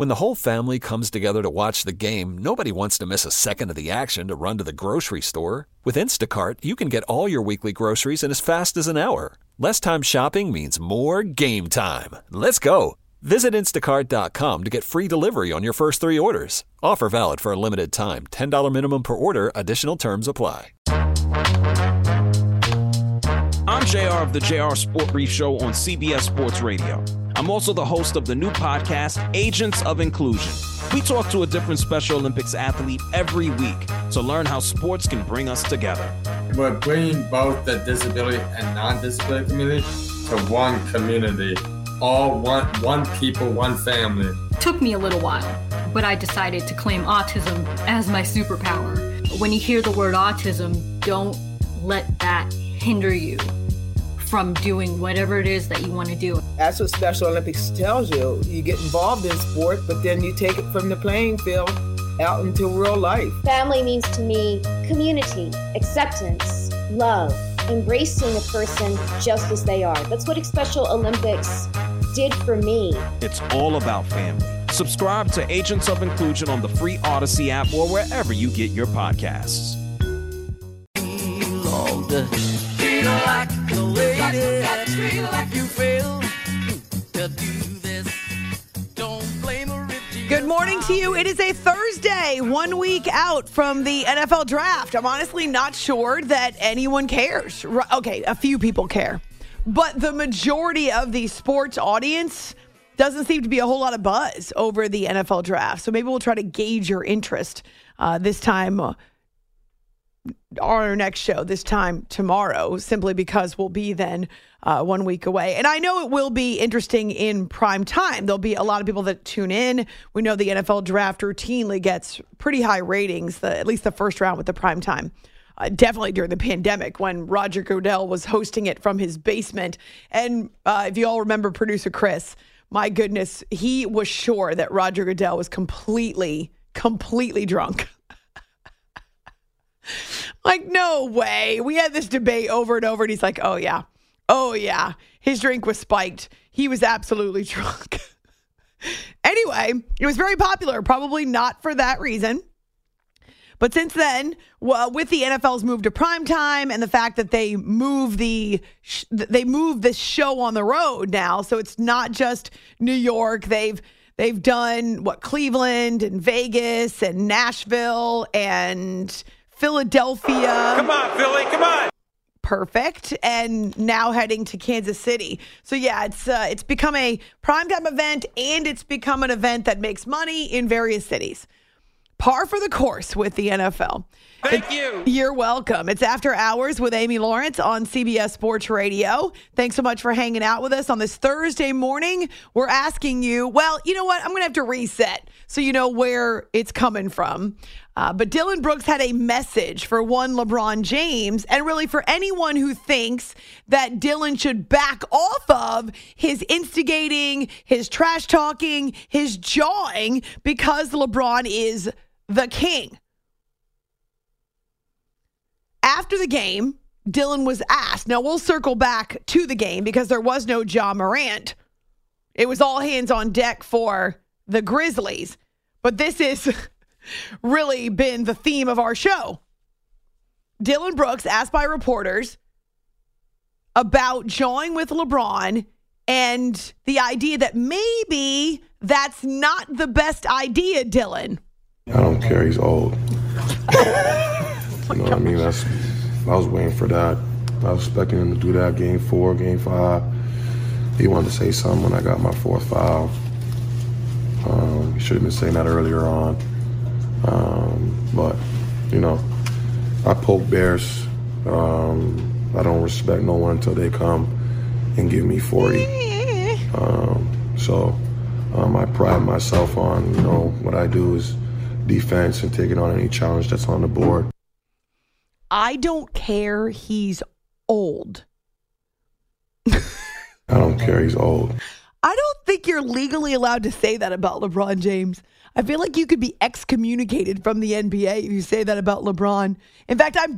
When the whole family comes together to watch the game, nobody wants to miss a second of the action to run to the grocery store. With Instacart, you can get all your weekly groceries in as fast as an hour. Less time shopping means more game time. Let's go. Visit instacart.com to get free delivery on your first 3 orders. Offer valid for a limited time. $10 minimum per order. Additional terms apply. I'm JR of the JR Sport Brief Show on CBS Sports Radio. I'm also the host of the new podcast, Agents of Inclusion. We talk to a different Special Olympics athlete every week to learn how sports can bring us together. We're bringing both the disability and non-disability community to one community. All one people, one family. Took me a little while, but I decided to claim autism as my superpower. When you hear the word autism, don't let that hinder you from doing whatever it is that you want to do. That's what Special Olympics tells you. You get involved in sport, but then you take it from the playing field out into real life. Family means to me community, acceptance, love, embracing a person just as they are. That's what Special Olympics did for me. It's all about family. Subscribe to Agents of Inclusion on the free Odyssey app or wherever you get your podcasts. Feel like the lady, like you failed to do this. Don't blame her if you. Good morning to you. It is a Thursday, 1 week out from the NFL draft. I'm honestly not sure that anyone cares. Okay, a few people care. But the majority of the sports audience doesn't seem to be a whole lot of buzz over the NFL draft. So maybe we'll try to gauge your interest this time on our next show, this time tomorrow, simply because we'll be then 1 week away. And I know it will be interesting in prime time. There'll be a lot of people that tune in. We know the NFL draft routinely gets pretty high ratings, at least the first round with the prime time. Definitely during the pandemic when Roger Goodell was hosting it from his basement. And if you all remember producer Chris, my goodness, he was sure that Roger Goodell was completely drunk. Like, no way. We had this debate over and over, and he's like, oh, yeah. His drink was spiked. He was absolutely drunk. Anyway, it was very popular, probably not for that reason. But since then, with the NFL's move to primetime and the fact that they move this show on the road now, so it's not just New York. They've done Cleveland and Vegas and Nashville and Philadelphia. Come on, Philly, come on. Perfect. And now heading to Kansas City. So yeah, it's become a primetime event, and it's become an event that makes money in various cities. Par for the course with the NFL. Thank you. You're welcome. It's After Hours with Amy Lawrence on CBS Sports Radio. Thanks so much for hanging out with us on this Thursday morning. We're asking you, well, you know what? I'm going to have to reset so you know where it's coming from. But Dylan Brooks had a message for one LeBron James, and really for anyone who thinks that Dylan should back off of his instigating, his trash talking, his jawing, because LeBron is the king. After the game, Dylan was asked. Now, we'll circle back to the game because there was no Ja Morant. It was all hands on deck for the Grizzlies. But this is really been the theme of our show. Dylan Brooks asked by reporters about jawing with LeBron and the idea that maybe that's not the best idea, Dylan. I don't care. He's old. You know what I mean? I was waiting for that. I was expecting him to do that game 4, game 5. He wanted to say something when I got my 4th foul. He should have been saying that earlier on. But, you know, I poke bears. I don't respect no one until they come and give me 40. So I pride myself on, you know, what I do is defense and taking on any challenge that's on the board. I don't care. He's old. I don't care. He's old. I don't think you're legally allowed to say that about LeBron James. I feel like you could be excommunicated from the NBA if you say that about LeBron. In fact, I'm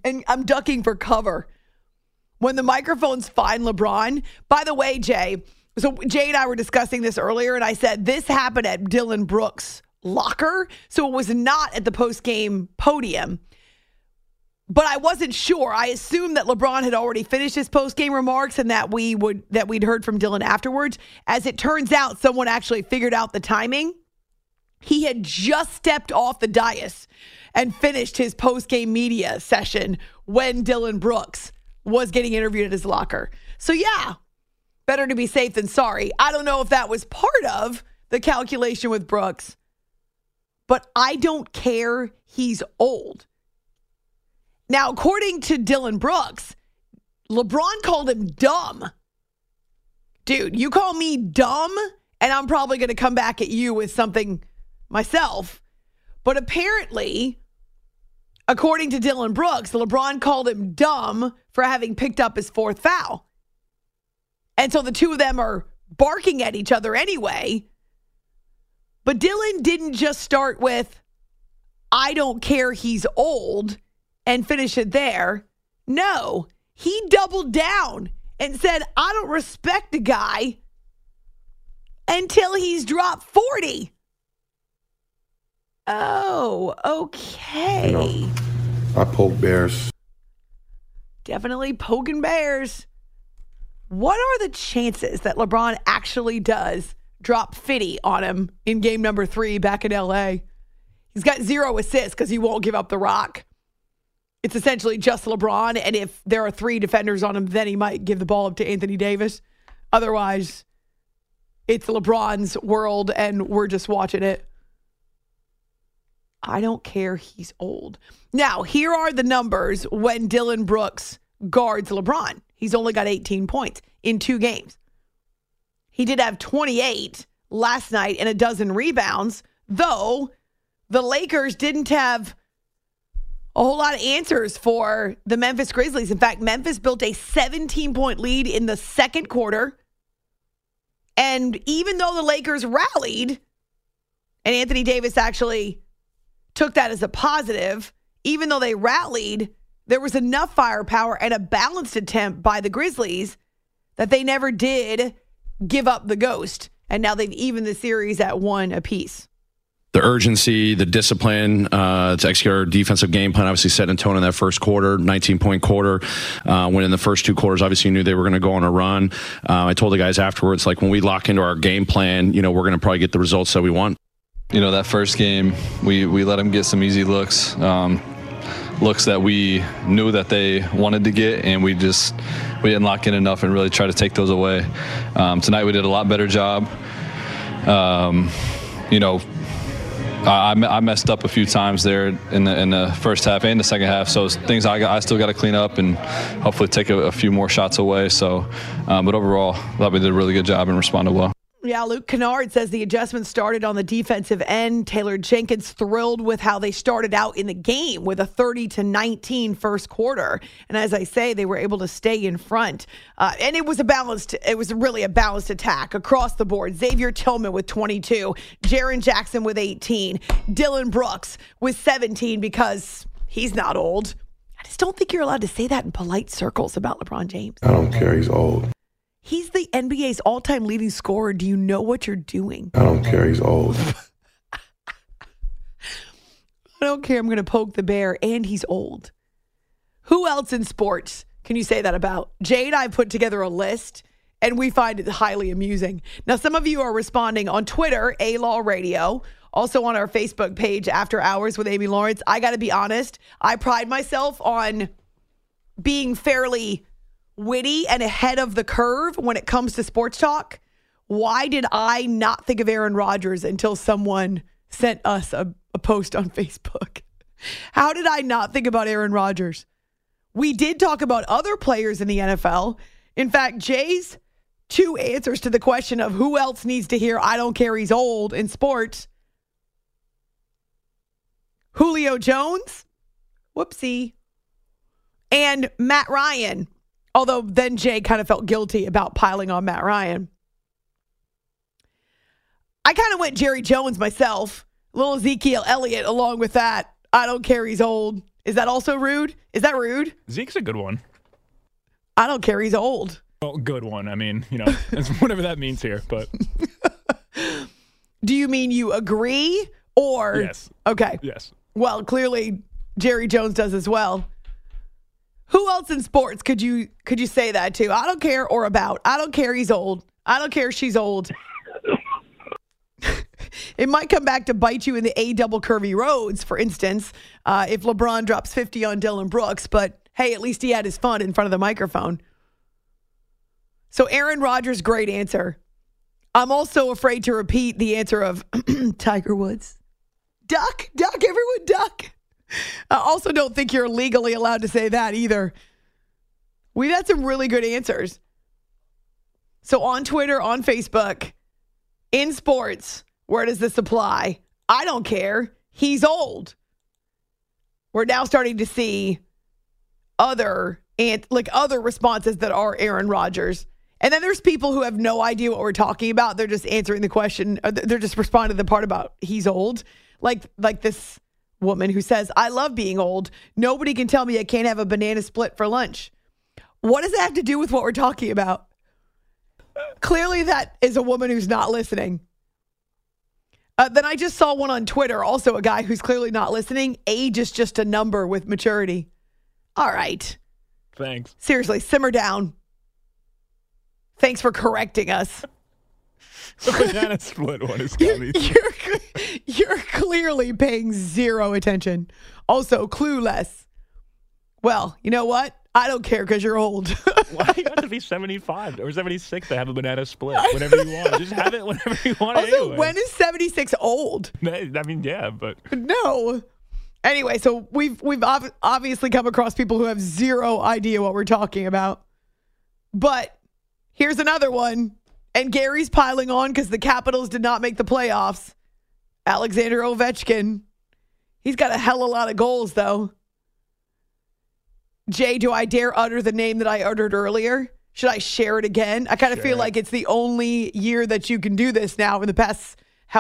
ducking for cover. When the microphones find LeBron, by the way, Jay, So Jay and I were discussing this earlier, and I said this happened at Dylan Brooks' locker, so it was not at the post-game podium. But I wasn't sure. I assumed that LeBron had already finished his post-game remarks and that we'd heard from Dylan afterwards. As it turns out, someone actually figured out the timing. He had just stepped off the dais and finished his post-game media session when Dylan Brooks was getting interviewed at his locker. So yeah, better to be safe than sorry. I don't know if that was part of the calculation with Brooks, but I don't care. He's old. Now, according to Dylan Brooks, LeBron called him dumb. Dude, you call me dumb, and I'm probably going to come back at you with something myself. But apparently, according to Dylan Brooks, LeBron called him dumb for having picked up his fourth foul. And so the two of them are barking at each other anyway. But Dylan didn't just start with, I don't care, he's old, and finish it there. No, he doubled down and said, I don't respect the guy until he's dropped 40. Oh, okay. You know, I poke bears. Definitely poking bears. What are the chances that LeBron actually does drop 50 on him in game number 3 back in LA? He's got 0 assists because he won't give up the rock. It's essentially just LeBron, and if there are 3 defenders on him, then he might give the ball up to Anthony Davis. Otherwise, it's LeBron's world, and we're just watching it. I don't care. He's old. Now, here are the numbers when Dylan Brooks guards LeBron. He's only got 18 points in 2 games. He did have 28 last night and a dozen rebounds, though the Lakers didn't have a whole lot of answers for the Memphis Grizzlies. In fact, Memphis built a 17-point lead in the second quarter. And even though the Lakers rallied, and Anthony Davis actually took that as a positive, even though they rallied, there was enough firepower and a balanced attempt by the Grizzlies that they never did give up the ghost. And now they've evened the series at 1 apiece. The urgency, the discipline to execute our defensive game plan, obviously set in tone in that first quarter, 19-point quarter. When in the first 2 quarters, obviously you knew they were going to go on a run. I told the guys afterwards, like, when we lock into our game plan, we're going to probably get the results that we want. That first game, we let them get some easy looks, looks that we knew that they wanted to get, and we didn't lock in enough and really try to take those away. Tonight we did a lot better job. I messed up a few times there in the first half and the second half, so it's things I still got to clean up and hopefully take a few more shots away. So, but overall, I thought we did a really good job and responded well. Yeah, Luke Kennard says the adjustment started on the defensive end. Taylor Jenkins thrilled with how they started out in the game with a 30-19 first quarter. And as I say, they were able to stay in front. And it was really a balanced attack across the board. Xavier Tillman with 22, Jaren Jackson with 18, Dylan Brooks with 17 because he's not old. I just don't think you're allowed to say that in polite circles about LeBron James. I don't care. He's old. He's the NBA's all-time leading scorer. Do you know what you're doing? I don't care. He's old. I don't care. I'm going to poke the bear, and he's old. Who else in sports can you say that about? Jay and I put together a list, and we find it highly amusing. Now, some of you are responding on Twitter, A-Law Radio, also on our Facebook page, After Hours with Amy Lawrence. I got to be honest. I pride myself on being fairly witty and ahead of the curve when it comes to sports talk. Why did I not think of Aaron Rodgers until someone sent us a post on Facebook? How did I not think about Aaron Rodgers? We did talk about other players in the NFL. In fact, Jay's 2 answers to the question of who else needs to hear I don't care, he's old in sports. Julio Jones, whoopsie, and Matt Ryan. Although then Jay kind of felt guilty about piling on Matt Ryan. I kind of went Jerry Jones myself. Little Ezekiel Elliott along with that. I don't care, he's old. Is that also rude? Is that rude? Zeke's a good one. I don't care, he's old. Well, good one. I mean, whatever that means here. But do you mean you agree or? Yes. Okay. Yes. Well, clearly Jerry Jones does as well. Who else in sports could you say that to? I don't care or about. I don't care he's old. I don't care she's old. It might come back to bite you in the A double curvy roads, for instance, if LeBron drops 50 on Dylan Brooks. But hey, at least he had his fun in front of the microphone. So Aaron Rodgers, great answer. I'm also afraid to repeat the answer of Tiger Woods. Duck, everyone duck. I also don't think you're legally allowed to say that either. We've had some really good answers. So on Twitter, on Facebook, in sports, where does this apply? I don't care. He's old. We're now starting to see other responses that are Aaron Rodgers. And then there's people who have no idea what we're talking about. They're just answering the question. They're just responding to the part about he's old. Like this woman who says, I love being old. Nobody can tell me I can't have a banana split for lunch. What does that have to do with what we're talking about? Clearly that is a woman who's not listening. Then I just saw one on Twitter, also a guy who's clearly not listening. Age is just a number with maturity. All right. Thanks. Seriously, simmer down. Thanks for correcting us. The banana split one is got me. You're clearly paying zero attention. Also, clueless. Well, you know what? I don't care because you're old. Why do you have to be 75 or 76 to have a banana split? Whenever you want. Just have it whenever you want. Also, anyway. When is 76 old? I mean, yeah, but. No. Anyway, so we've obviously come across people who have zero idea what we're talking about. But here's another one. And Gary's piling on because the Capitals did not make the playoffs. Alexander Ovechkin. He's got a hell of a lot of goals, though. Jay, do I dare utter the name that I uttered earlier? Should I share it again? I kind of feel like it's the only year that you can do this now in the past,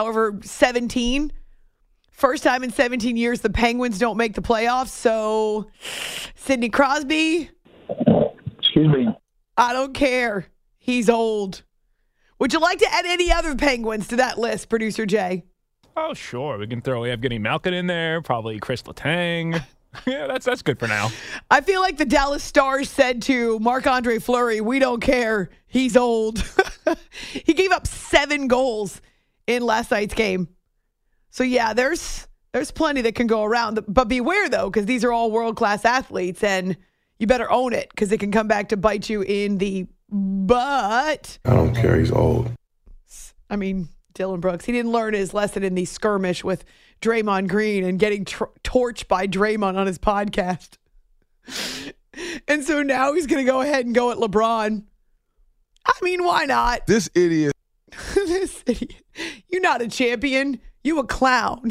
17. First time in 17 years the Penguins don't make the playoffs. So, Sidney Crosby. Excuse me. I don't care. He's old. Would you like to add any other Penguins to that list, Producer Jay? Oh, sure. We can throw Evgeny Malkin in there, probably Chris Letang. Yeah, that's good for now. I feel like the Dallas Stars said to Marc-Andre Fleury, we don't care. He's old. He gave up 7 goals in last night's game. So, yeah, there's plenty that can go around. But beware, though, because these are all world-class athletes, and you better own it because it can come back to bite you in the butt. I don't care. He's old. I mean, Dylan Brooks, he didn't learn his lesson in the skirmish with Draymond Green and getting torched by Draymond on his podcast. And so now he's going to go ahead and go at LeBron. I mean, why not? This idiot. This idiot. You're not a champion. You a clown.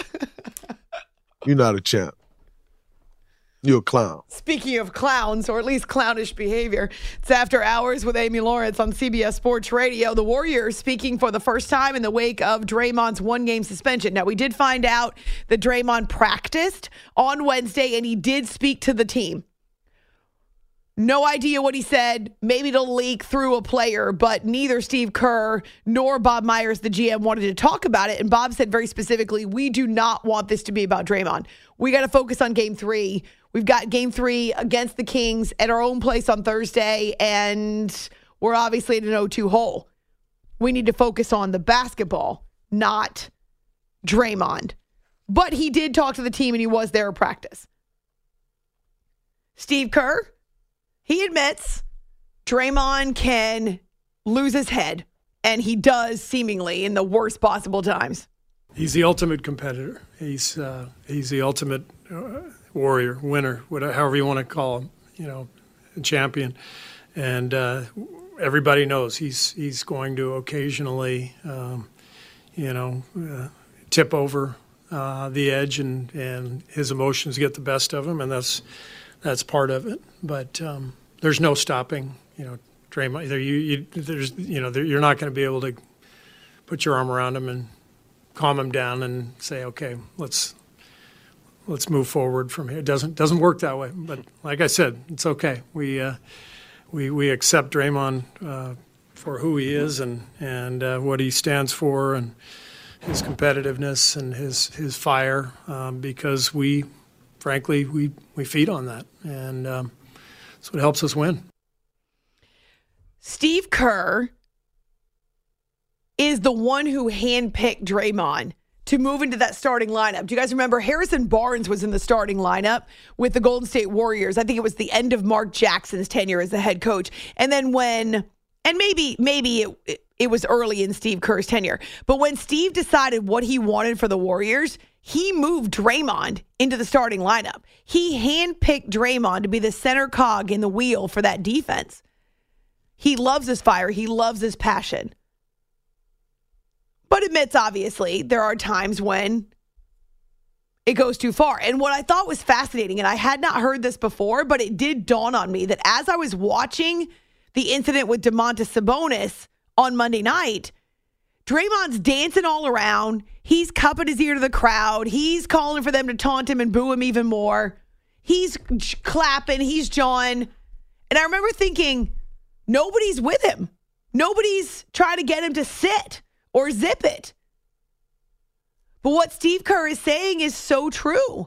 You're not a champ. You're a clown. Speaking of clowns, or at least clownish behavior, it's After Hours with Amy Lawrence on CBS Sports Radio. The Warriors speaking for the first time in the wake of Draymond's 1-game suspension. Now, we did find out that Draymond practiced on Wednesday, and he did speak to the team. No idea what he said. Maybe it'll leak through a player, but neither Steve Kerr nor Bob Myers, the GM, wanted to talk about it. And Bob said very specifically, we do not want this to be about Draymond. We got to focus on Game 3. We've got Game 3 against the Kings at our own place on Thursday, and we're obviously in an 0-2 hole. We need to focus on the basketball, not Draymond. But he did talk to the team, and he was there at practice. Steve Kerr, he admits Draymond can lose his head, and he does seemingly in the worst possible times. He's the ultimate competitor. He's the ultimate warrior, winner, whatever, however you want to call him, a champion. And everybody knows he's going to occasionally, tip over the edge, and his emotions get the best of him, and that's part of it. But there's no stopping, Draymond. You're not going to be able to put your arm around him and calm him down and say, okay, let's move forward from here. It doesn't work that way. But like I said, it's okay. We we accept Draymond for who he is and what he stands for and his competitiveness and his fire because we feed on that, and that's what helps us win. Steve Kerr is the one who handpicked Draymond to move into that starting lineup. Do you guys remember Harrison Barnes was in the starting lineup with the Golden State Warriors? I think it was the end of Mark Jackson's tenure as the head coach. And then maybe it was early in Steve Kerr's tenure, but when Steve decided what he wanted for the Warriors, he moved Draymond into the starting lineup. He handpicked Draymond to be the center cog in the wheel for that defense. He loves his fire. He loves his passion. But admits, obviously, there are times when it goes too far. And what I thought was fascinating, and I had not heard this before, but it did dawn on me that as I was watching the incident with Domantas Sabonis on Monday night, Draymond's dancing all around. He's cupping his ear to the crowd. He's calling for them to taunt him and boo him even more. He's clapping. He's jawing. And I remember thinking, nobody's with him. Nobody's trying to get him to sit or zip it. But what Steve Kerr is saying is so true.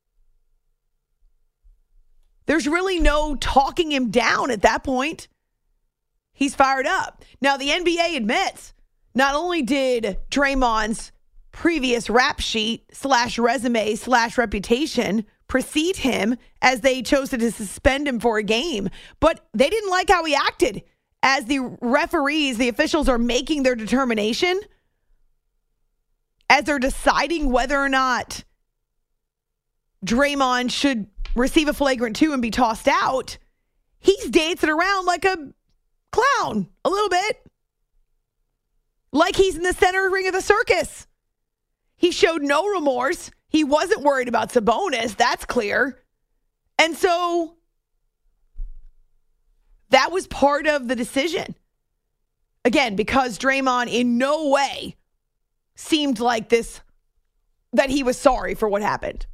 There's really no talking him down at that point. He's fired up. Now, the NBA admits not only did Draymond's previous rap sheet / resume / reputation precede him as they chose to suspend him for a game, but they didn't like how he acted as the referees, the officials are making their determination, as they're deciding whether or not Draymond should receive a flagrant 2 and be tossed out. He's dancing around like a clown a little bit. Like he's in the center ring of the circus. He showed no remorse. He wasn't worried about Sabonis. That's clear. And so that was part of the decision. Again, because Draymond in no way seemed like this, that he was sorry for what happened.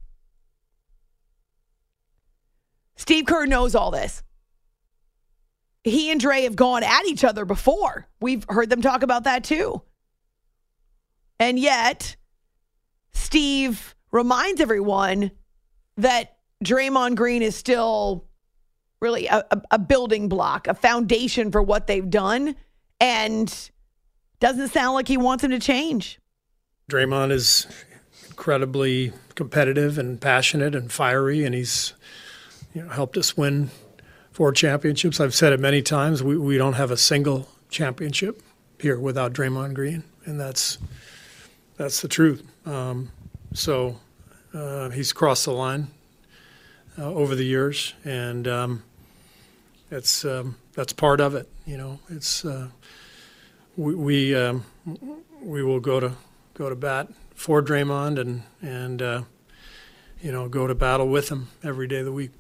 Steve Kerr knows all this. He and Dre have gone at each other before. We've heard them talk about that too. And yet, Steve reminds everyone that Draymond Green is still really a building block, a foundation for what they've done, and doesn't sound like he wants him to change. Draymond is incredibly competitive and passionate and fiery, and he's helped us win 4 championships. I've said it many times, we don't have a single championship here without Draymond Green, and that's the truth. So he's crossed the line over the years, and that's part of it. It's we will go to bat for Draymond and go to battle with him every day of the week.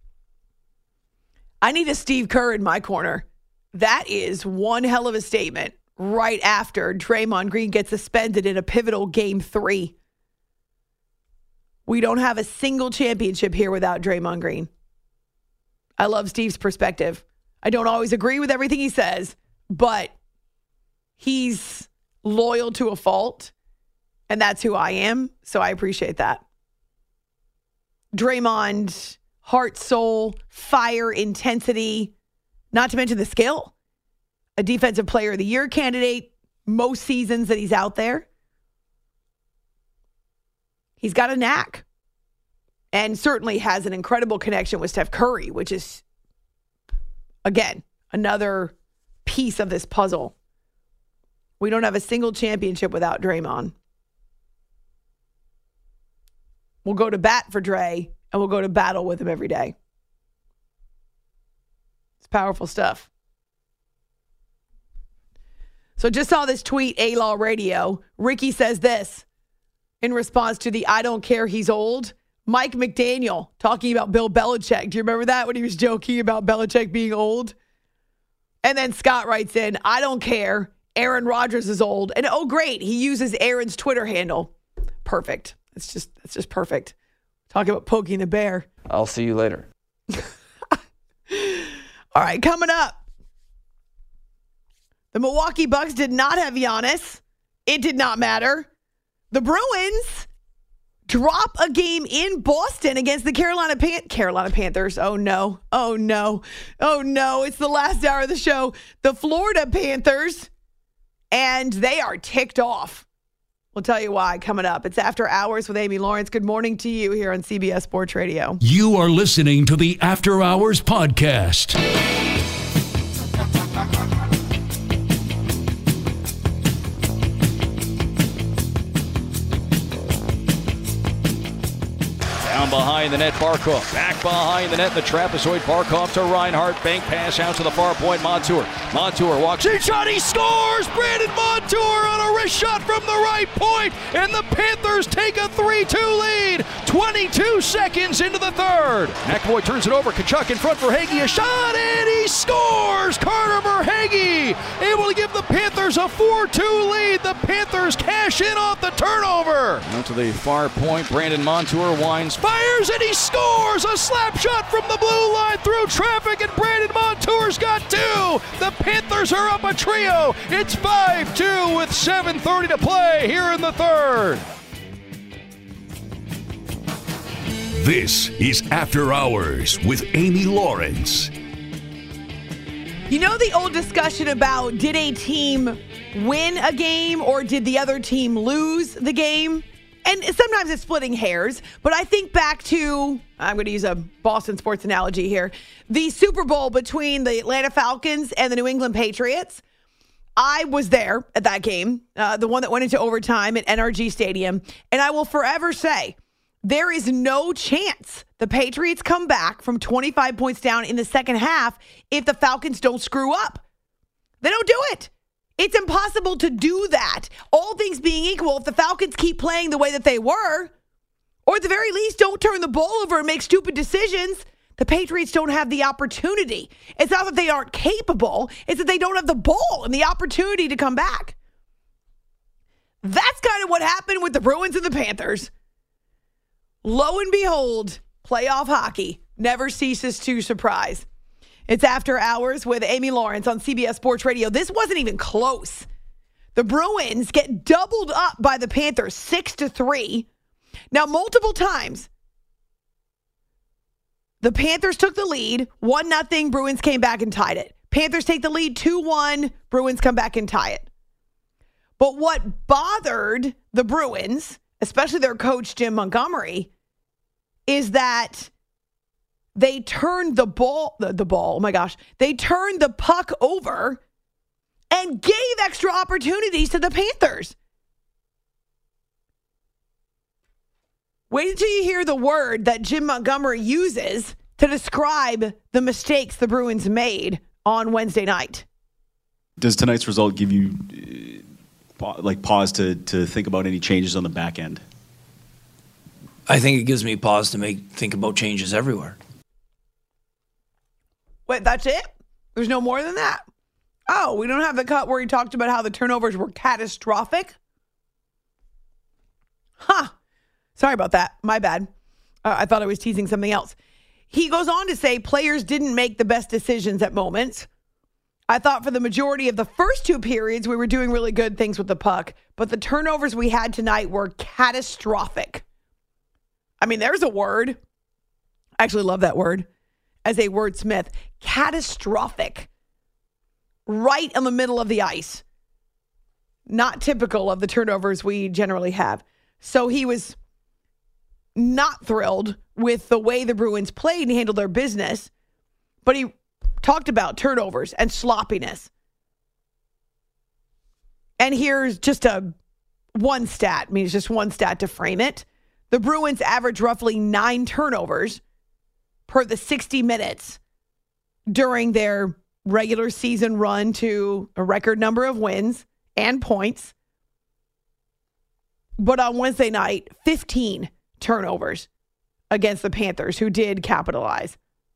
I need a Steve Kerr in my corner. That is one hell of a statement right after Draymond Green gets suspended in a pivotal Game 3. We don't have a single championship here without Draymond Green. I love Steve's perspective. I don't always agree with everything he says, but he's loyal to a fault, and that's who I am, so I appreciate that. Draymond, heart, soul, fire, intensity, not to mention the skill. A Defensive Player of the Year candidate most seasons that he's out there. He's got a knack and certainly has an incredible connection with Steph Curry, which is, again, another piece of this puzzle. We don't have a single championship without Draymond. We'll go to bat for Dre, and we'll go to battle with him every day. It's powerful stuff. So just saw this tweet, A-Law Radio. Ricky says this in response to the I don't care, he's old. Mike McDaniel talking about Bill Belichick. Do you remember that when he was joking about Belichick being old? And then Scott writes in, I don't care, Aaron Rodgers is old. And oh, great, he uses Aaron's Twitter handle. Perfect. It's just perfect. Talking about poking the bear. I'll see you later. All right, coming up. The Milwaukee Bucks did not have Giannis. It did not matter. The Bruins drop a game in Boston against the Carolina Panthers. Oh, no. Oh, no. Oh, no. It's the last hour of the show. The Florida Panthers, and they are ticked off. We'll tell you why coming up. It's After Hours with Amy Lawrence. Good morning to you here on CBS Sports Radio. You are listening to the After Hours podcast. Behind the net, Barkov. Back behind the net, the trapezoid. Barkov to Reinhart. Bank pass out to the far point. Montour walks in shot. He scores! Brandon Montour on a wrist shot from the right point. And the Panthers take a 3-2 lead. 22 seconds into the third. McAvoy turns it over. Kachuk in front for Hagee. A shot, and he scores! Carter Verhaeghe able to give the Panthers a 4-2 lead. The Panthers cash in off the turnover. Out to the far point. Brandon Montour winds. Fires and he scores! A slap shot from the blue line through traffic, and Brandon Montour's got two. The Panthers are up a trio. It's 5-2 with 7:30 to play here in the third. This is After Hours with Amy Lawrence. You know the old discussion about did a team win a game or did the other team lose the game? And sometimes it's splitting hairs, but I think back to, I'm going to use a Boston sports analogy here, the Super Bowl between the Atlanta Falcons and the New England Patriots. I was there at that game, the one that went into overtime at NRG Stadium, and I will forever say there is no chance the Patriots come back from 25 points down in the second half if the Falcons don't screw up. They don't do it. It's impossible to do that. All things being equal, if the Falcons keep playing the way that they were, or at the very least don't turn the ball over and make stupid decisions, the Patriots don't have the opportunity. It's not that they aren't capable, it's that they don't have the ball and the opportunity to come back. That's kind of what happened with the Bruins and the Panthers. Lo and behold, playoff hockey never ceases to surprise. It's After Hours with Amy Lawrence on CBS Sports Radio. This wasn't even close. The Bruins get doubled up by the Panthers 6-3. Now, multiple times, the Panthers took the lead, 1-0. Bruins came back and tied it. Panthers take the lead 2-1. Bruins come back and tie it. But what bothered the Bruins, especially their coach Jim Montgomery, is that they turned the puck over and gave extra opportunities to the Panthers. Wait until you hear the word that Jim Montgomery uses to describe the mistakes the Bruins made on Wednesday night. Does tonight's result give you pause to think about any changes on the back end? I think it gives me pause to think about changes everywhere. Wait, that's it? There's no more than that? Oh, we don't have the cut where he talked about how the turnovers were catastrophic? Huh. Sorry about that. My bad. I thought I was teasing something else. He goes on to say players didn't make the best decisions at moments. I thought for the majority of the first two periods, we were doing really good things with the puck, but the turnovers we had tonight were catastrophic. I mean, there's a word. I actually love that word as a wordsmith. Catastrophic. Right in the middle of the ice. Not typical of the turnovers we generally have. So he was not thrilled with the way the Bruins played and handled their business, but he talked about turnovers and sloppiness. And here's just one stat. I mean, it's just one stat to frame it. The Bruins average roughly 9 turnovers per the 60 minutes during their regular season run to a record number of wins and points. But on Wednesday night, 15 turnovers against the Panthers, who did capitalize.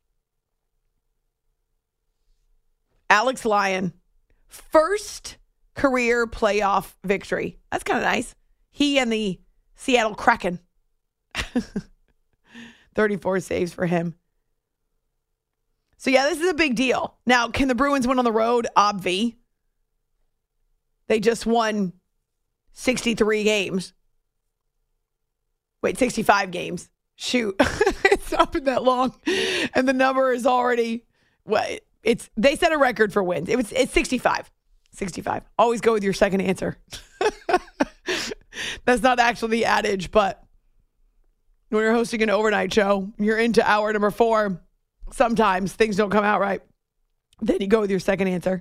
Alex Lyon, first career playoff victory. That's kind of nice. He and the Seattle Kraken. 34 saves for him. So, yeah, this is a big deal. Now, can the Bruins win on the road? Obvi. They just won 63 games. Wait, 65 games. Shoot. It's not been that long. And the number is already, they set a record for wins. It's 65. 65. Always go with your second answer. That's not actually the adage, but when you're hosting an overnight show, you're into hour number 4. Sometimes things don't come out right. Then you go with your second answer.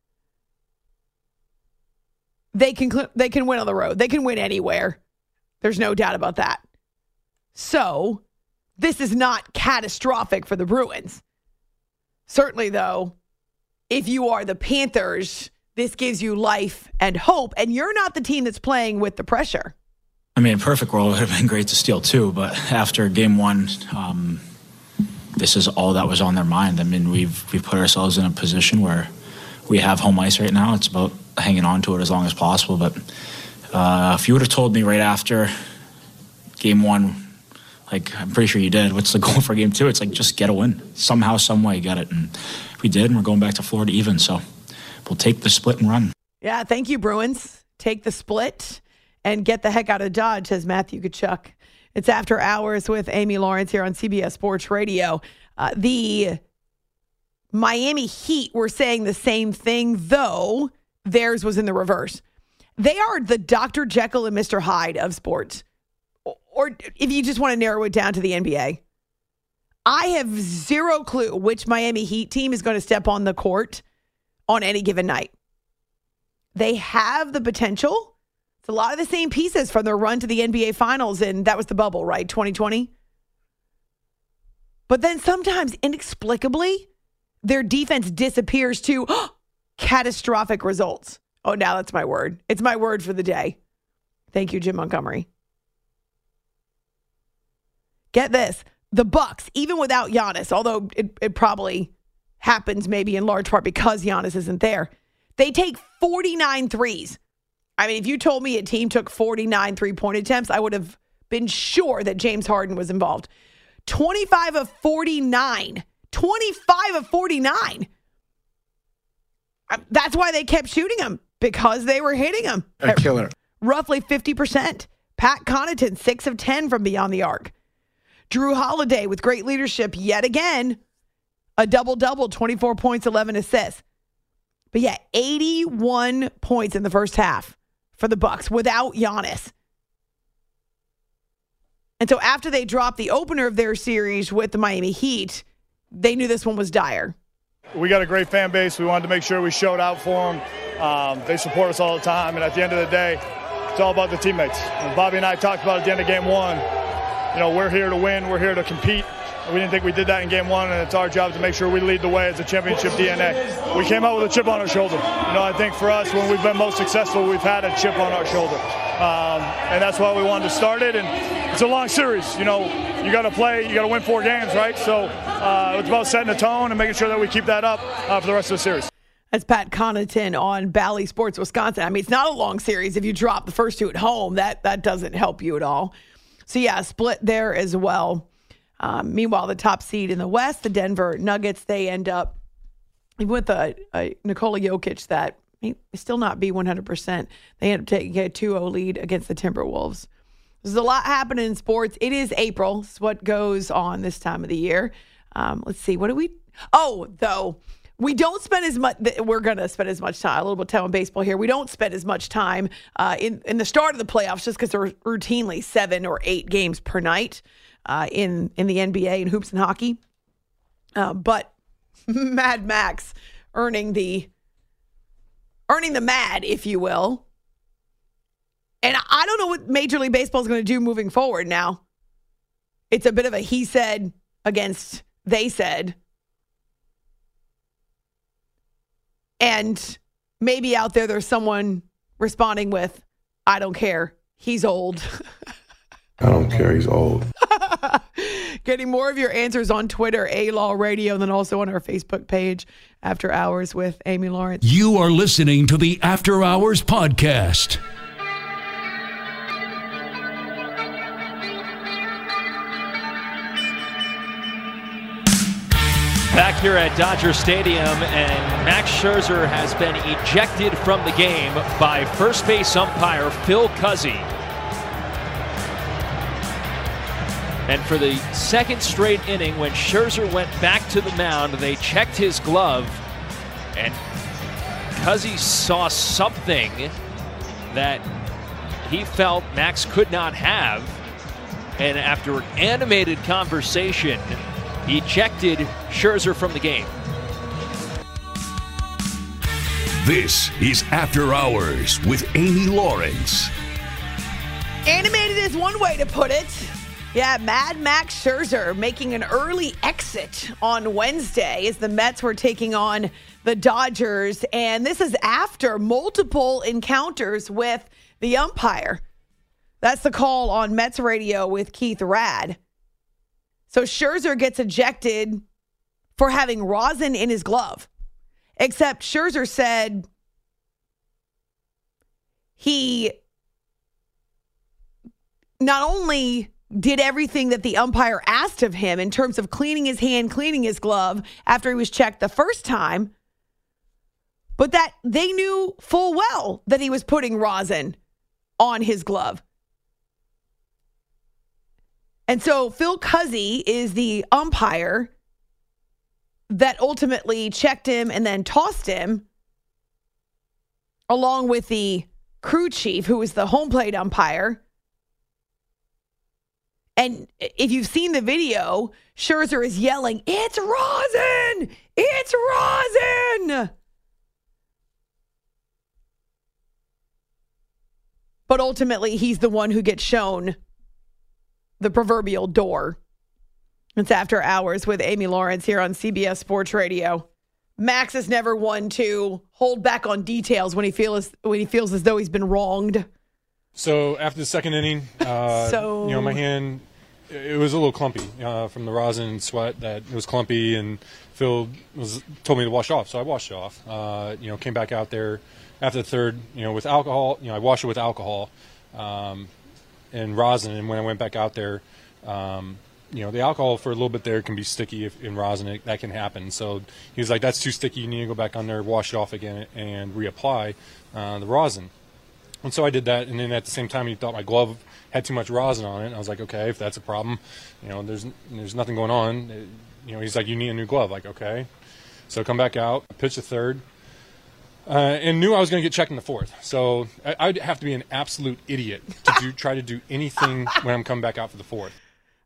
They can win on the road. They can win anywhere. There's no doubt about that. So, this is not catastrophic for the Bruins. Certainly, though, if you are the Panthers, this gives you life and hope, and you're not the team that's playing with the pressure. I mean, perfect world, it would have been great to steal 2, but after game 1, this is all that was on their mind. I mean, we've put ourselves in a position where we have home ice right now. It's about hanging on to it as long as possible. But if you would have told me right after game 1, like I'm pretty sure you did, what's the goal for game 2? It's like just get a win. Somehow, some way, get it. And we did, and we're going back to Florida even. So we'll take the split and run. Yeah, thank you, Bruins. Take the split and get the heck out of Dodge, says Matthew Tkachuk. It's After Hours with Amy Lawrence here on CBS Sports Radio. The Miami Heat were saying the same thing, though theirs was in the reverse. They are the Dr. Jekyll and Mr. Hyde of sports. Or if you just want to narrow it down to the NBA. I have zero clue which Miami Heat team is going to step on the court on any given night. They have the potential. It's a lot of the same pieces from their run to the NBA Finals, and that was the bubble, right? 2020. But then sometimes, inexplicably, their defense disappears to catastrophic results. Oh, now that's my word. It's my word for the day. Thank you, Jim Montgomery. Get this. The Bucks, even without Giannis, although it probably happens maybe in large part because Giannis isn't there, they take 49 threes. I mean, if you told me a team took 49 three-point attempts, I would have been sure that James Harden was involved. 25 of 49. 25 of 49. That's why they kept shooting them, because they were hitting them. A killer. Roughly 50%. Pat Connaughton, 6 of 10 from beyond the arc. Drew Holiday with great leadership yet again. A double-double, 24 points, 11 assists. But yeah, 81 points in the first half for the Bucks without Giannis. And so after they dropped the opener of their series with the Miami Heat, they knew this one was dire. We got a great fan base. We wanted to make sure we showed out for them. They support us all the time. And at the end of the day, it's all about the teammates. And Bobby and I talked about at the end of game 1, we're here to win. We're here to compete. We didn't think we did that in game 1, and it's our job to make sure we lead the way as a championship DNA. We came out with a chip on our shoulder. I think for us, when we've been most successful, we've had a chip on our shoulder. And that's why we wanted to start it. And it's a long series. You got to play. You got to win 4 games, right? So it's about setting a tone and making sure that we keep that up for the rest of the series. That's Pat Connaughton on Bally Sports Wisconsin. I mean, it's not a long series. If you drop the first 2 at home, that doesn't help you at all. So, yeah, split there as well. Meanwhile, the top seed in the West, the Denver Nuggets, they end up with a Nikola Jokic that may still not be 100%. They end up taking a 2-0 lead against the Timberwolves. There's a lot happening in sports. It is April. It's what goes on this time of the year. Let's see. What do we... Oh, though, we don't spend as much... We're going to spend as much time. A little bit of time on baseball here. We don't spend as much time in the start of the playoffs just because there are routinely 7 or 8 games per night. In the NBA and hoops and hockey. But Mad Max earning the mad, if you will. And I don't know what Major League Baseball is going to do moving forward now. It's a bit of a he said against they said. And maybe out there's someone responding with, I don't care. He's old. I don't care. He's old. Getting more of your answers on Twitter, A-Law Radio, and then also on our Facebook page, After Hours with Amy Lawrence. You are listening to the After Hours Podcast. Back here at Dodger Stadium, and Max Scherzer has been ejected from the game by first base umpire Phil Cuzzi. And for the second straight inning, when Scherzer went back to the mound, they checked his glove, and Cuzzi saw something that he felt Max could not have, and after an animated conversation, ejected Scherzer from the game. This is After Hours with Amy Lawrence. Animated is one way to put it. Yeah, Mad Max Scherzer making an early exit on Wednesday as the Mets were taking on the Dodgers. And this is after multiple encounters with the umpire. That's the call on Mets radio with Keith Rad. So Scherzer gets ejected for having rosin in his glove. Except Scherzer said he not only did everything that the umpire asked of him in terms of cleaning his hand, cleaning his glove after he was checked the first time, but that they knew full well that he was putting rosin on his glove. And so Phil Cuzzi is the umpire that ultimately checked him and then tossed him, along with the crew chief, who was the home plate umpire. And if you've seen the video, Scherzer is yelling, "It's rosin! It's rosin!" But ultimately, he's the one who gets shown the proverbial door. It's After Hours with Amy Lawrence here on CBS Sports Radio. Max is never one to hold back on details when he feels as though he's been wronged. So after the second inning, my hand, it was a little clumpy from the rosin and sweat. That it was clumpy, and Phil told me to wash it off, so I washed it off. Came back out there after the third, with alcohol. I washed it with alcohol and rosin, and when I went back out there, the alcohol for a little bit there can be sticky in rosin. That can happen. So he was like, "That's too sticky. You need to go back on there, wash it off again, and reapply the rosin." And so I did that, and then at the same time, he thought my glove had too much rosin on it. And I was like, "Okay, if that's a problem, there's nothing going on." He's like, "You need a new glove." Like, okay. So I come back out, pitch the third, and knew I was going to get checked in the fourth. So I'd have to be an absolute idiot to try to do anything when I'm coming back out for the fourth.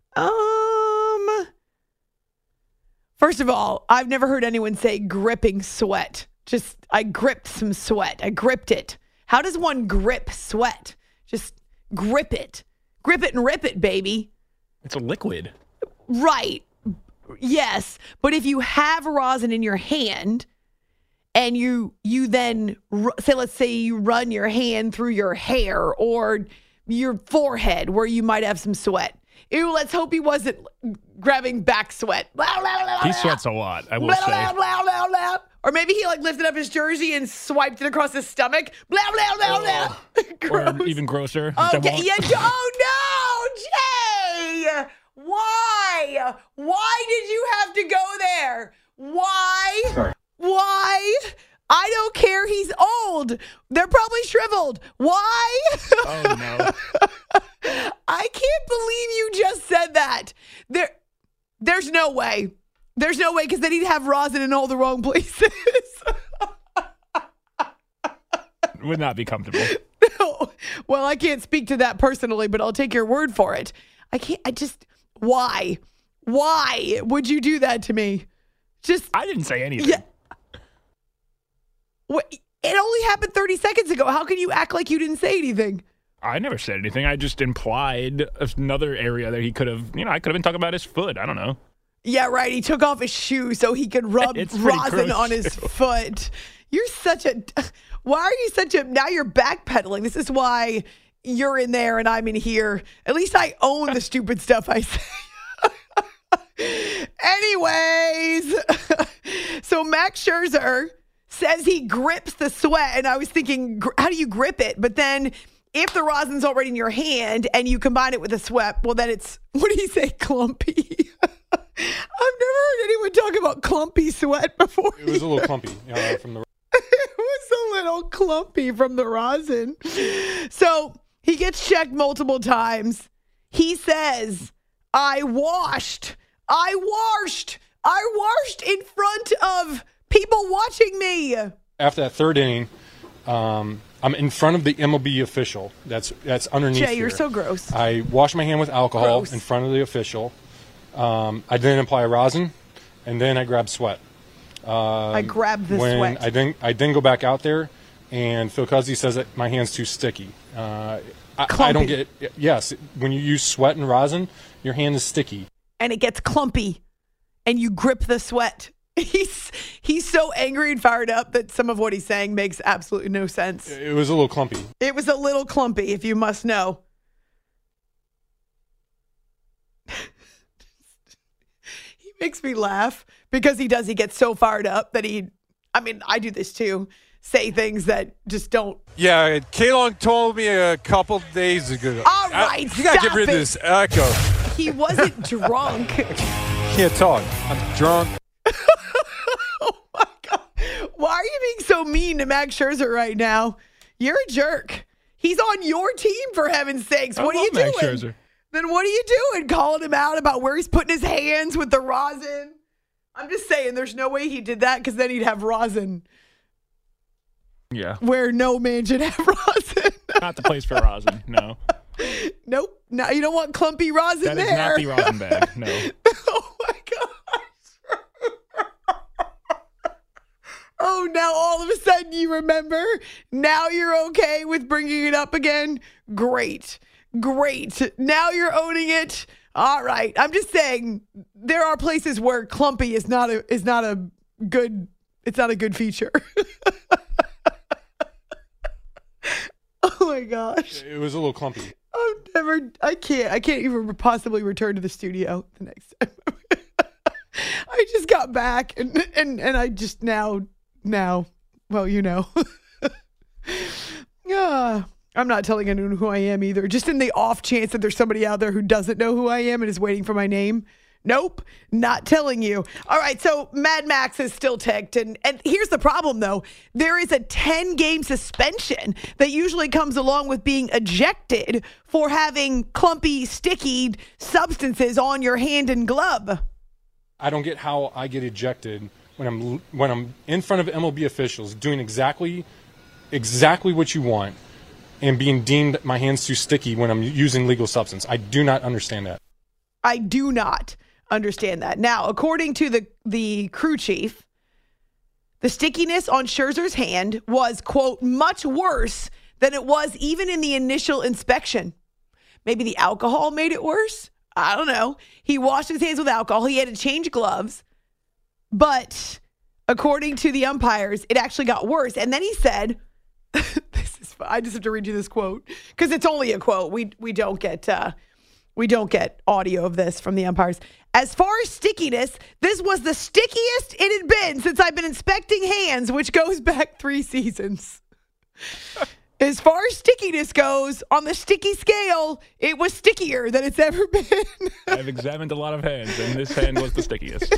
First of all, I've never heard anyone say gripping sweat. Just, I gripped some sweat. I gripped it. How does one grip sweat? Just grip it. Grip it and rip it, baby. It's a liquid. Right. Yes. But if you have rosin in your hand and you then, let's say you run your hand through your hair or your forehead where you might have some sweat. Ew, let's hope he wasn't grabbing back sweat. He sweats a lot, I will say. Or maybe he lifted up his jersey and swiped it across his stomach. Blah, blah, blah, blah. Or even grosser. Okay. Yeah. Oh, no, Jay. Why? Why did you have to go there? Why? Sorry. Why? I don't care. He's old. They're probably shriveled. Why? Oh, no. I can't believe you just said that. There's no way. There's no way, because then he'd have rosin in all the wrong places. Would not be comfortable. No. Well, I can't speak to that personally, but I'll take your word for it. Why? Why would you do that to me? I didn't say anything. Yeah. It only happened 30 seconds ago. How can you act like you didn't say anything? I never said anything. I just implied another area that he could have, I could have been talking about his foot. I don't know. Yeah, right. He took off his shoe so he could rub rosin on his foot. Why are you now you're backpedaling. This is why you're in there and I'm in here. At least I own the stupid stuff I say. Anyways, so Max Scherzer says he grips the sweat, and I was thinking, how do you grip it? But then if the rosin's already in your hand and you combine it with the sweat, well, then it's, what do you say, clumpy? I've never heard anyone talk about clumpy sweat before. It was a little clumpy from the. It was a little clumpy from the rosin. So he gets checked multiple times. He says, I washed in front of people watching me. After that third inning, I'm in front of the MLB official. That's underneath Jay, you're here. so gross. I wash my hand with alcohol Gross. in front of the official. I then apply rosin, and then I grab sweat. I grabbed the when sweat. I then go back out there, and Phil Cuzzi says that my hand's too sticky. I don't get it. Yes, when you use sweat and rosin, your hand is sticky. And it gets clumpy, and you grip the sweat. He's so angry and fired up that some of what he's saying makes absolutely no sense. It was a little clumpy. It was a little clumpy, if you must know. He makes me laugh because he gets so fired up that I do this too, say things that just don't. Yeah, K-Long told me a couple days ago. All right, you gotta stop get rid of it. this echo. He wasn't drunk. Can't talk. I'm drunk. Why are you being so mean to Max Scherzer right now? You're a jerk. He's on your team, for heaven's sakes. What are you doing? Max Scherzer. Then what are you doing? Calling him out about where he's putting his hands with the rosin? I'm just saying there's no way he did that because then he'd have rosin Yeah. where no man should have rosin. Not the place for rosin, no. Nope. No, you don't want clumpy rosin That is there. not the rosin bag, no. Oh, now all of a sudden you remember? Now you're okay with bringing it up again? Great. Now you're owning it. All right. I'm just saying there are places where clumpy is not a good feature. Oh my gosh. It was a little clumpy. I can't even possibly return to the studio the next time. I just got back and I just now, well, you know. Yeah. I'm not telling anyone who I am either. Just in the off chance that there's somebody out there who doesn't know who I am and is waiting for my name. Nope, not telling you. All right, so Mad Max is still ticked. And here's the problem, though. There is a 10-game suspension that usually comes along with being ejected for having clumpy, sticky substances on your hand and glove. I don't get how I get ejected when I'm in front of MLB officials doing exactly what you want and being deemed my hand's too sticky when I'm using legal substance. I do not understand that. I do not understand that. Now, according to the crew chief, the stickiness on Scherzer's hand was, quote, much worse than it was even in the initial inspection. Maybe the alcohol made it worse? I don't know. He washed his hands with alcohol. He had to change gloves. But according to the umpires, it actually got worse. And then he said, I just have to read you this quote because it's only a quote. We don't get audio of this from the umpires. As far as stickiness, this was the stickiest it had been since I've been inspecting hands, which goes back 3 seasons. As far as stickiness goes, on the sticky scale, it was stickier than it's ever been. I've examined a lot of hands, and this hand was the stickiest.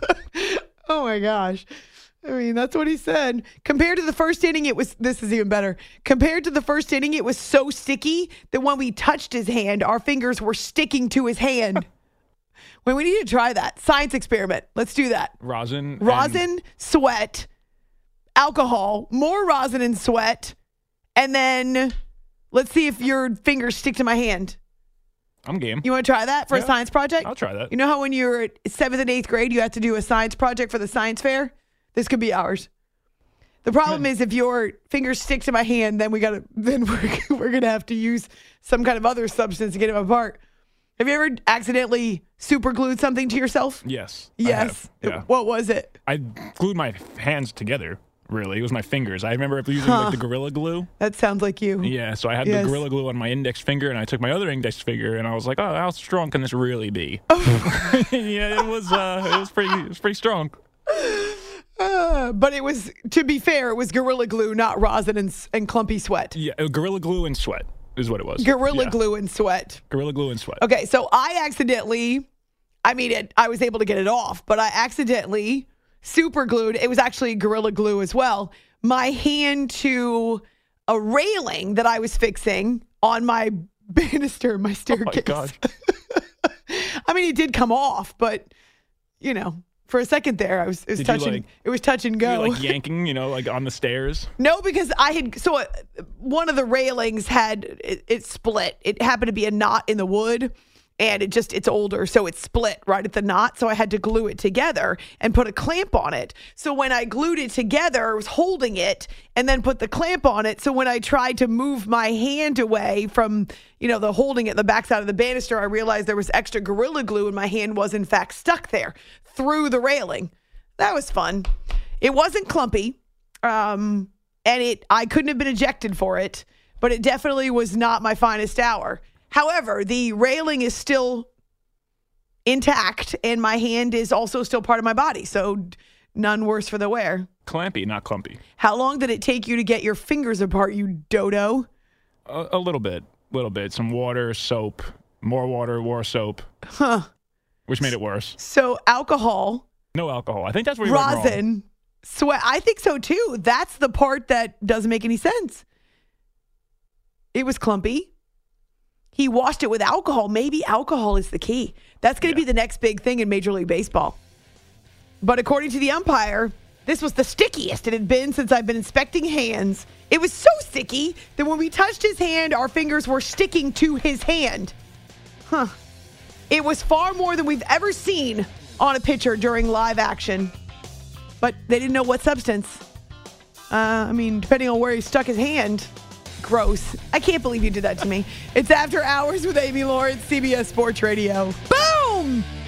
Oh my gosh. I mean, that's what he said. Compared to the first inning, this is even better. Compared to the first inning, it was so sticky that when we touched his hand, our fingers were sticking to his hand. Well, we need to try that. Science experiment. Let's do that. Rosin, sweat, alcohol, more rosin and sweat, and then let's see if your fingers stick to my hand. I'm game. You want to try that for a science project? I'll try that. You know how when you're at 7th and 8th grade, you have to do a science project for the science fair? This could be ours. The problem is if your fingers stick to my hand, then we're gonna have to use some kind of other substance to get them apart. Have you ever accidentally super glued something to yourself? Yes. Yes. Yeah. What was it? I glued my hands together. Really, it was my fingers. I remember using like the Gorilla Glue. That sounds like you. Yeah, so I had the Gorilla Glue on my index finger, and I took my other index finger, and I was like, "Oh, how strong can this really be?" Yeah, it was pretty strong. But it was, to be fair, it was Gorilla Glue, not rosin and clumpy sweat. Yeah, Gorilla Glue and sweat is what it was. Gorilla Glue and sweat. Gorilla Glue and sweat. Okay, so I accidentally I mean, I was able to get it off, but I accidentally super glued. It was actually Gorilla Glue as well. My hand to a railing that I was fixing on my banister, my staircase. Oh my gosh. I mean, it did come off, but for a second there, it was touching. It was touch and go. Like yanking, like on the stairs. No, because one of the railings had it split. It happened to be a knot in the wood. And it's older, so it split right at the knot. So I had to glue it together and put a clamp on it. So when I glued it together, I was holding it and then put the clamp on it. So when I tried to move my hand away from, the holding it, the backside of the banister, I realized there was extra Gorilla Glue and my hand was in fact stuck there through the railing. That was fun. It wasn't clumpy, and I couldn't have been ejected for it, but it definitely was not my finest hour. However, the railing is still intact, and my hand is also still part of my body, so none worse for the wear. Clampy, not clumpy. How long did it take you to get your fingers apart, you dodo? A little bit. Some water, soap, more soap. Huh. Which made it worse. So alcohol. No alcohol. I think that's where you went wrong. Rosin, sweat. I think so, too. That's the part that doesn't make any sense. It was clumpy. He washed it with alcohol. Maybe alcohol is the key. That's going to be the next big thing in Major League Baseball. But according to the umpire, this was the stickiest it had been since I've been inspecting hands. It was so sticky that when we touched his hand, our fingers were sticking to his hand. Huh. It was far more than we've ever seen on a pitcher during live action. But they didn't know what substance. Depending on where he stuck his hand. Gross. I can't believe you did that to me. It's After Hours with Amy Lawrence, CBS Sports Radio. Boom!